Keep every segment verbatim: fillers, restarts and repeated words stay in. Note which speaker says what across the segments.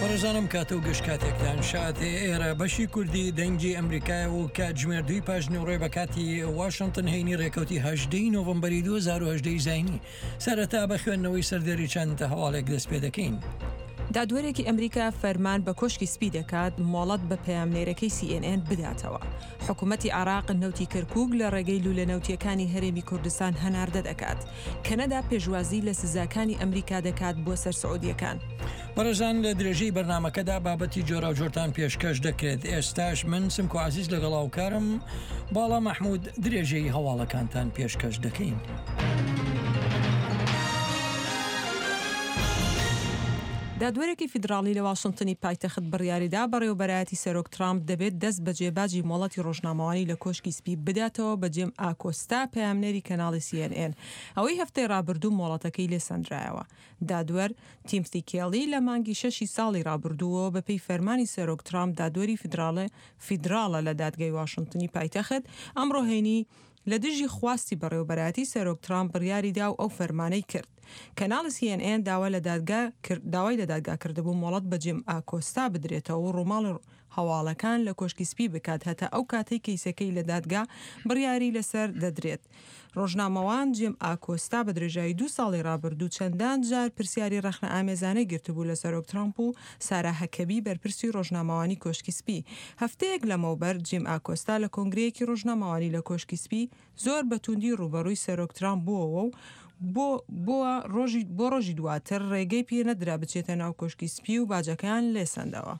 Speaker 1: بەڕێزانم کاتە و گەشت کاتێکتان شاتێ ئێرە بەشی کوردی دەنگی ئەمریکای و کاتژمێر دوی پاژنەوەڕێ بە کاتی واشنگتن هەینی ڕێکەوتی هەژدەی نۆڤەمبەری دوو هەزار و هەژدە زاینی سەرەتا بە خوێندنەوەی سەردەری چەند هەواڵێک دەست پێ دەکەین.
Speaker 2: دادوەرێکی ئەمریکا فەرمان بە کۆشکی سپی دەکات مۆڵەت بە پەیامنێرەکەی سی ئێن ئێن بداتەوە. حکوومەتی عێراق نەوتی کەرکووک لە ڕێگەی لوولەنەوتیەکانی هەرێمی کوردستان هەناردە دەکات. کەنەدا پێشوازی لە سزاکانی ئەمریکا دەکات بۆ سەر سعودیەکان.
Speaker 1: بەڕێزان لە درێژەی بەرنامەکەدا بابەتی جۆرا و جۆرتان پێشکەش دەکرێت. ئێستاش من سمکۆ عەزیز لەگەڵ هاوکارم باڵا مەحموود درێژەی هەواڵەکانتان پێشکەش دەکەین.
Speaker 2: دادوەرێکی فیدراڵی لە واشنگتنی پایتەخت بڕیاریدا بەڕێوەبەرایەتی سەرۆک ترامپ دەبێت دەست بە جێباجی مۆڵەتی ڕۆژنامەوانی لە کۆشکی سپی بداتەوە بە جێم ئاکۆستا پەیامنێری کەناڵی سی ئێن ئێن. ئەوەی هەفتەی ڕابردوو مۆڵەتەکەی لێ سەندرایەوە. دادوەر تیمۆتی کێلی لە مانگی شەشی ساڵی ڕابردووەوە بەپێی فەرمانی سەرۆک ترامپ دادوەری فیدراڵە فیدراڵە لە دادگای واشنگتنی پایتەخت ئەمڕۆ هەینی لە دژی خواستی بەڕێوەبەرایەتی سەرۆک ترامپ بڕیاریدا و ئەو فەرمانەی کرد. کەناڵی سی ئێن ئێن داوا لە دادگا داوای لە دادگا کردبوو مۆڵەت بە جێم ئاکۆستا بدرێتەوە و ڕووماڵ هەواڵەکان لە کۆشکی سپی بکات هەتا ئەو کاتەی کەیسەکەی لە دادگا بڕیاری لەسەر دەدرێت. ڕۆژنامەوان جێم ئاکۆستا بە درێژایی دوو ساڵی ڕابردوو چەندان جار پرسیاری ڕەخنە ئامێزانەی گرتبوو لە سەرۆک ترامپ و سارا هەکەبی بەرپرسی ڕۆژنامەوانی کۆشکی سپی. هەفتەیەک لەمەوبەر جێم ئاکۆستا لە کۆنگرەیەکی ڕۆژنامەوانی لە کۆشکی سپی زۆر بەتوندی ڕوبەڕووی سەرۆک ترامپ بووەوە و بۆ بۆ ڕۆژی بۆ ڕۆژی دواتر ڕێگەی پێ نەدرا بچێتە ناو کۆشکی سپی و باجەکان لێسەندەوە.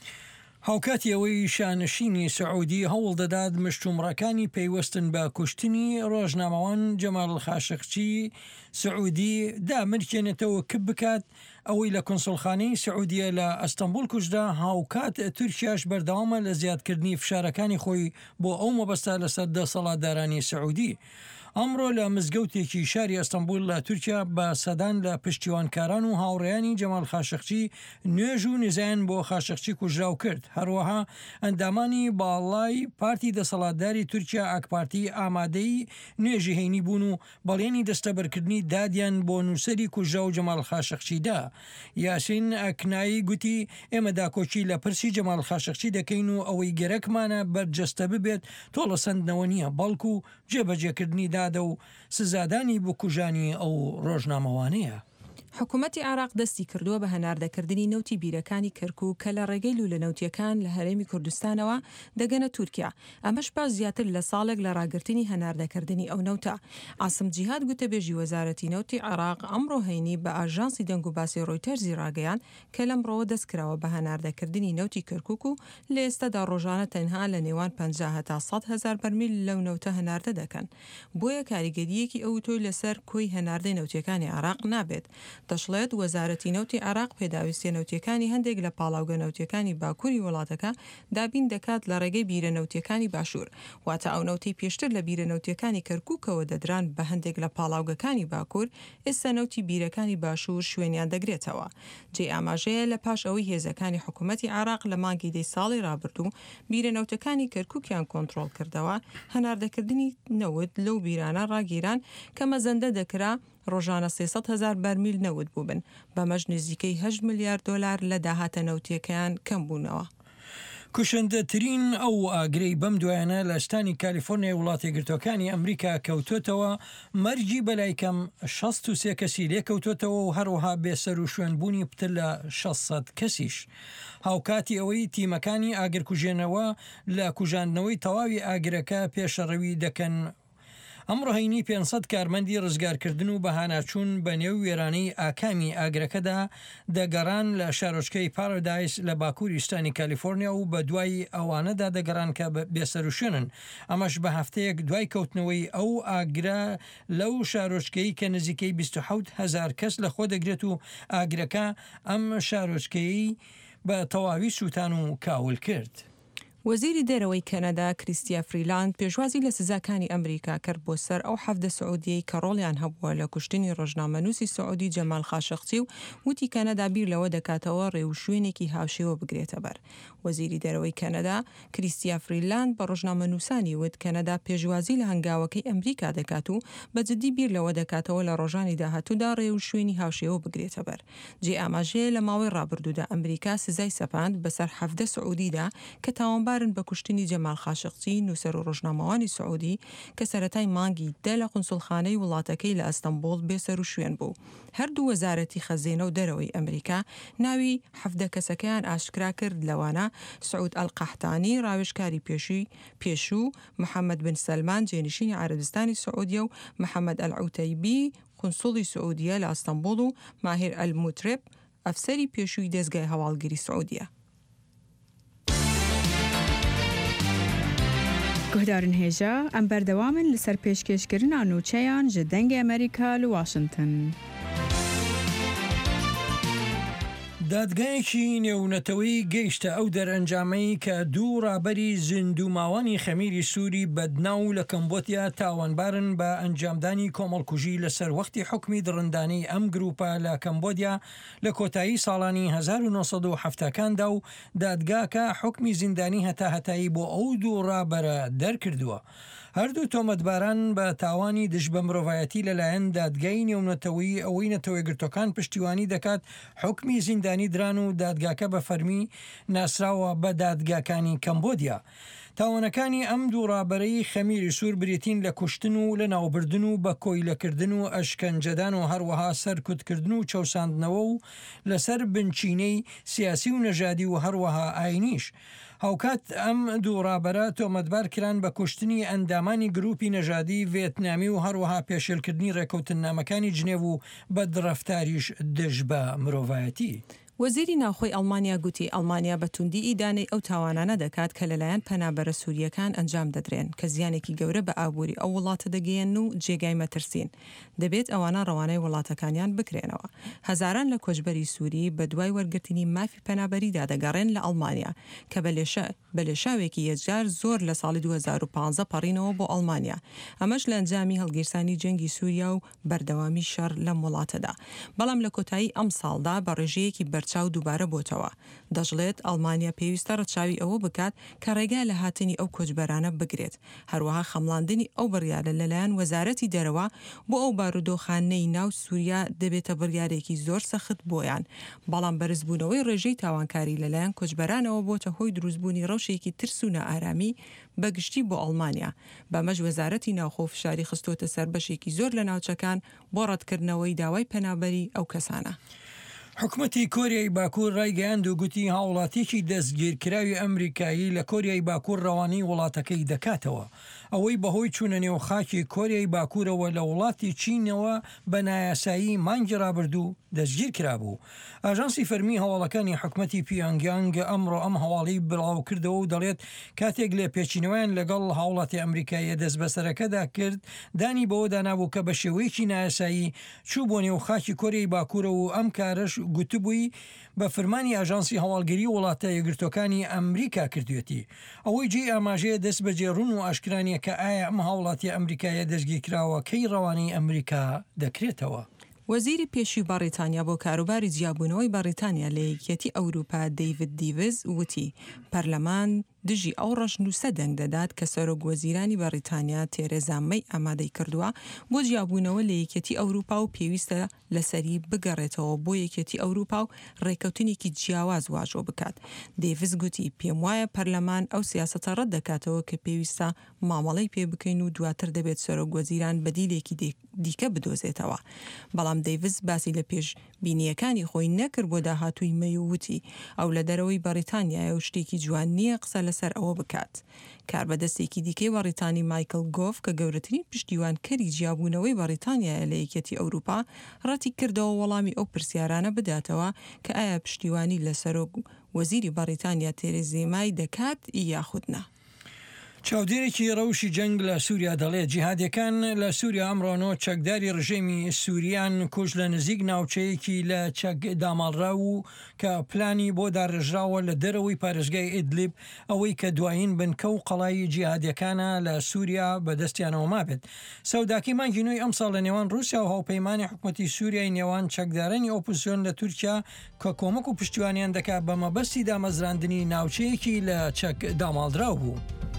Speaker 1: هاوکاتی ئەوەی شانشینی سعودی هەوڵ دەدات مشتومڕەکانی پەیوەستن بە کوشتنی ڕۆژنامەوان جەمال خاشقچی سعودی دامرکێنێتەوە کب بکات ئەوەی لە کۆنسڵخانەی سعودیە لە ئەستەمبول کوژدا. هاوکات تورکیاش بەردەوامە لە زیادکردنی فشارەکانی خۆی بۆ ئەو مەبەستە لەسەر دەسەڵاتدارانی سعودی. ئەمڕۆ لە مزگەوتێکی شاری ئەستەمبول لە تورکیا بە سەدان لە پشتیوانکاران و هاوڕێیانی جەمال خاشقچی نوێژ و نزایان بۆ خاشقچی کوژراو کرد. هەروەها ئەندامانی باڵای پارتی دەسەڵاتداری تورکیا ئاکپارتی ئامادەی نوێژی هەینی بوون و بەڵێنی دەستەبەرکردنی دادیان بۆ نووسەری کوژراو جەمال خاشقچیدا. یاسین ئەکنایی گوتی ئێمە داکۆچی لە پرسی جەمال خاشقچی دەکەین و ئەوەی گەرەکمانە بەرجەستە ببێت تۆڵە سندنەوە نییە بەڵکو و جێبەجێکردنی دادە و سزادانی بۆ کوژانی ئەو ڕۆژنامەوانەیە.
Speaker 2: حکوومەتی عێراق دەستی کردووە بە هەناردەکردنی نەوتی بیرەکانی کەرکووک کە لە ڕێگەی لوولەنەوتیەکان لە هەرێمی کوردستانەوە دەگەنە تورکیا. ئەمەش پاش زیاتر لە ساڵێک لە ڕاگررتنی هەناردەکردنی ئەو نەوتە. عاسم جیهاد گوتەبێژی وەزارەتی نەوتی عێراق ئەمڕۆ هەینی بە ئاژانسی دەنگ و باسی ڕۆیتەرزی ڕاگەیان کە لەمڕۆوە دەستکراوە بە هەناردەکردنی نەوتی کەرکووک و لە ئێستادا ڕۆژانە تەنها لە نێوان پەنجا هەتا سەد هەزار بەرمیل لەو نەوتە هەناردە دەکەن. بۆیە کاریگەریەکی ئەو تۆی لەسەر کۆی هەناردەی نەوتیەکانی عێراق نابێت. دەشڵێت وەزارەتی نەوتی عێراق پێداویستیە نەوتیەکانی هەندێک لە پاڵاوگە نەوتیەکانی باکووری وڵاتەکە دابین دەکات لە ڕێگەی بیرە نەوتیەکانی باشوور. واتە ئەو نەوتی پێشتر لە بیرە نەوتیەکانی کەرکووکەوە دەدران بە هەندێک لە پاڵاوگەکانی باکوور ئێستا نەوتی بیرەکانی باشوور شوێنیان دەگرێتەوە. جێ ئاماژەیە لە پاش ئەوەی هێزەکانی حکوومەتی عێراق لە مانگی دەی ساڵی ڕابردوو بیرە نەوتەکانی کەرکووکیان کۆنتڕۆڵ کردەوە هەناردەکردنی نەوت لەو بیرانە ڕاگیران کە مەزەندە دەکرا ڕۆژانە سێسەد هەزار بەرمیل نەوت بووبن بەمەش نزیکەی هەشت ملیار دۆلار لە داهاتە نەوتیەکەیان کەم بوونەوە.
Speaker 1: کوشندەترین ئەو ئاگرەی بەم دوایانە لە شتانی کالیفۆرنیا وڵاتی یەکگرتووەکانی ئەمریکا کەوتوتەوە مەرجی بەلایکەم شەست و سێ کەسی لێکەوتوتەوە و هەروەها بێسەر و شوێنبوونی پتر لە شەشسەد کەسیش. هاوکاتی ئەوەی تیمەکانی ئاگرکوژێنەوە لە کوژاندنەوەی تەواوی ئاگرەکە پێشەڕەوی دەکەن. ئەمڕۆ هەینی پێنجسەد کارمەندی ڕزگارکردن و بەهاناچوون بە نێو وێرانەی ئاکامی ئاگرەکەدا دەگەڕان لە شارۆچکەی پارادایس لە باکووری شتانی کالیفۆرنیا و بە دوای ئەوانەدا دەگەڕان کە بێسەروشێنن. ئەمەش بە هەفتەیەک دوای کەوتنەوەی ئەو ئاگرە لەو شارۆچکەی کە نزیکەی بیست و حەوت هەزار کەس لەخۆ دەگرێت و ئاگرەکە ئەم شارۆچکەی بە تەواوی سووتان و کاول کرد.
Speaker 2: وەزیری دەرەوەی کەنەدا کریستیا فریلاند پێشوازی لە سزاکانی ئەمریکا کرد بۆ سەر ئەو حەفدە سعودیەی کە ڕۆڵیان هەبووە لە کوشتنی ڕۆژنامەنووسی سعودی جەمال خاشقچی و وتی کەنەدا بیر لەوە دەکاتەوە ڕێوشوێنێکی هاوشێوە بگرێتە بەر. وەزیری دەرەوەی کەنەدا کریستیا فریلاند بە ڕۆژنامەنووسانی وت کەنەدا پێشوازی لە هەنگاوەکەی ئەمریکا دەکات و بەجددی بیر لەوە دەکاتەوە لە ڕۆژانی داهاتوودا ڕێوشوێنی هاوشێوە بگرێتە بەر. جێ ئاماژەیە لە ماوەی ڕابردوودا ئەمریکا سزای سەپاند بەسەر حەفدە سعودیدا کە تاوانبارن بە کوشتنی جەمال خاشقچی نووسەر و ڕۆژنامەوانی سعودی کە سەرەتای مانگی دە لە قونسوڵخانەی وڵاتەکەی لە ئەستەمبوڵ بێسەر و شوێن بوو. هەردوو وەزارەتی خەزینە و دەرەوەی ئەمریکا ناوی حەفدە کەسەکەیان ئاشکرا کرد، لەوانە سعود ئەلقەحتانی ڕاوێژکاری پێشووی پێشوو، محەممەد بن سەلمان جێنشینی عەرەبستانی سعودیە و محەممەد ئەلعوتەیبی قونسوڵی سعودیە لە ئەستەمبوڵ و ماهیر ئەلموترب ئەفسەری پێشووی دەستگای هەواڵگیری سعودیە.
Speaker 3: گوهدارن هێژە ئەم بەردەوامن لەسەر پێشکەشکردنا نوچەیان ji dengê ئەمریکا li Washington.
Speaker 1: دادگایەکی نێونەتەوەی گەیشتە ئەو دەرئەنجامەی کە دوو ڕابەری زیندوماوانی خەمیری سووری بەدناو لە کەمبۆدیا تاوانبارن بە ئەنجامدانی کۆمەڵکوژی لەسەر وەختی حکمی دڕندانەی ئەم گروپە لە کەمبۆدیا لە کۆتایی ساڵانی هەزار و نۆسەد و هەفتەکاندا و دادگاکە حکمی زیندانی هەتا هەتایی بۆ ئەو دوو ڕابەرە دەرکردووە. هەردوو تۆمەتباران بە تاوانی دژ بە مرۆڤایەتی لەلایەن دادگای نێونەتەوەی ئەوەی نەتەوەیەگرتوەکان پشتیوانی دەکات حکمی زیندانی دران و دادگاکە بە فەرمی ناسراوە بە دادگاکانی کەمبۆدیا. تاوانەکانی ئەم دوو ڕابەرەی خەمیری سوور بریتین لە کوشتن و لە ناوبردن و بە کۆیلەکردن و ئەشکەنجەدان و هەروەها سەرکوتکردن و چەوساندنەوە و لەسەر بنچینەی سیاسی و نەژادی و هەروەها ئاینیش. هاوکات ئەم دوو ڕابەرە تۆمەتبار کران بە کوشتنی ئەندامانی گروپی نەژادی ڤێتنامی و هەروەها پێشێلکردنی ڕێکەوتنامەکانی جنێڤ و بە درەفتاریش دژ بە مرۆڤایەتی.
Speaker 2: وەزیری ناوخۆی ئەڵمانیا گوتی ئەڵمانیا بە توندی ئیدانەی ئەو تاوانانە دەکات کە لەلایەن پەنابەرە سووریەکان ئەنجام دەدرێن کە زیانێکی گەورە بە ئابووری ئەو وڵاتە دەگەیەن و جێگای مەترسین. دەبێت ئەوانە ڕەوانەی وڵاتەکانیان بکرێنەوە. هەزاران لە کۆچبەری سووری بە دوای وەرگرتنی مافی پەنابەریدا دەگەڕێن لە ئەڵمانیا کە بە لێشاوێکی یەکجار زۆر لە ساڵی دوو هەزار و پانزە پەڕینەوە بۆ ئەڵمانیا. ئەمەش لە ئەنجامی هەڵگیرسانی جەنگی سووریا و بەردەوامی شەڕ لەم وڵاتەدا. بەڵام لە کۆتایی ئەم ساڵدا بە ڕێژەیەکی چاو دووبارە بۆتەوە. دەژڵێت ئەڵمانیا پێویستە ڕەچاوی ئەوە بکات کە ڕێگا لە هاتنی ئەو کۆچبەرانە بگرێت. هەروەها خەمڵاندنی ئەو بڕیارە لەلایەن وەزارەتی دەرەوە بۆ ئەو بارودۆخانەی ناو سووریا دەبێتە بڕیارێکی زۆر سەخت بۆیان. بەڵام بەرزبوونەوەی ڕێژەی تاوانکاری لەلایەن کۆچبەرانەوە بۆتە هۆی دروستبوونی ڕەوشێکی ترس و نائارامی بەگشتی بۆ ئەڵمانیا. بەمەش وەزارەتی ناوخۆ فشاری خستۆتە سەر بەشێکی زۆر لە ناوچەکان بۆ ڕەتکردنەوەی داوای پەنابەری ئەو کەسانە.
Speaker 1: حکومەتی کۆریای باکوور ڕایگەیاند و گوتی هاوڵاتێکی دەستگیرکراوی ئەمریکایی لە کۆریای باکوور ڕەوانەی وڵاتەکەی دەکاتەوە. ئەوەی بەهۆی چوونە نێو خاکی کۆریای باکوورەوە لە وڵاتی چینەوە بە نایاسایی مانگی ڕابردوو دەستگیر کرابوو. ئاژانسی فەرمی هەواڵەکانی حکومەتی پیانگیانگ ئەمڕۆ ئەم هەواڵی بڵاو کردەوە و دەڵێت کاتێک لێ پێچینەوەیان لەگەڵ هاوڵاتی ئەمریکایە دەست بەسەرەکەدا کرد دانی بەوە دانابوو کە بە شێوەیەکی نایاسایی چوو بۆ نێو خاکی کۆریای باکوورە و ئەم کارش گوتبووی بە فەرمانی ئاژانسی هەواڵگیری وڵاتە یەکگرتوەکانی ئەمریکا کردوێتی. ئەوەی جێ ئاماژەیە دەست بەجێڕون و ئاشکرانیە کە ئایا ئەم هاوڵاتی ئەمریکایە دەستگیرکراوە کەی ڕەوانەی ئەمریکا دەکرێتەوە.
Speaker 2: وەزیری پێشووی بەڕێتانیا بۆ کاروباری جیابوونەوەی بەڕێتانیا لە یەکێتی ئەوروپا دەیڤد دیڤز وتی پەرلەمان دژی ئەو ڕەشنووسە دەنگ دەدات کە سەرۆکوەزیرانی بەڕێتانیا تێرێزا مەی ئامادەی کردووە بۆ جیابوونەوە لە یەکێتی ئەوروپا و پێویستە لەسەری بگەڕێتەوە بۆ یەکێتی ئەوروپا و ڕێکەوتنێکی جیاواز واژۆ بکات. دێڤز گوتی پێم وایە پەرلەمان ئەو سیاسەتە ڕەت دەکاتەوە کە پێویستە مامەڵەی پێ بکەین و دواتر دەبێت سەرۆکوەزیران بەدیلێکی دیکە بدۆزێتەوە. بەڵام دەیڤز باسی لە پێش بینیەکانی خۆی نەکرد بۆ داهاتووی مەی و وتی ئەو لە دەرەوەی بەڕێتانیایە و شتێکی جوان نییە قسە لەسەر ئەوە بکات. کاربەدەستێکی دیکەی بەڕێتانی مایکل گۆف کە گەورەترین پشتیوانکەری جیابوونەوەی بەڕێتانیایە لە یەکێتی ئەوروپا ڕەتی کردەوە وەڵامی ئەو پرسیارانە بداتەوە کە ئایا پشتیوانی لە سەرۆک وەزیری بەڕێتانیا تێرێزا مەی دەکات یاخودنا.
Speaker 1: چاودێرێکی ڕەوشی جەنگ لە سووریا دەڵێت جیهادیەکان لە سووریا ئەمڕۆنۆ چەکداری ڕژێمی سووریان کوژ لە نزیک ناوچەیەکی لە چەک داماڵرا و کە پلانی بۆ داڕێژراوە لە دەرەوەی پارێزگای ئیدلیب ئەوەی کە دوایین بنکە و قەڵای جیهادیەکانە لە سووریا بەدەستیانەوە مابێت. سەوداکی مانگی نوێی ئەمساڵ لە نێوان رووسیا و هاوپەیمانی حکوومەتی سووریای نێوان چەکدارانی ئۆپۆزیسیۆن لە تورکیا کە کۆمەک و پشتیوانیان دەکات بە مەبەستی دامەزراندنی ناوچەیەکی لە چەک داماڵدراو بوو.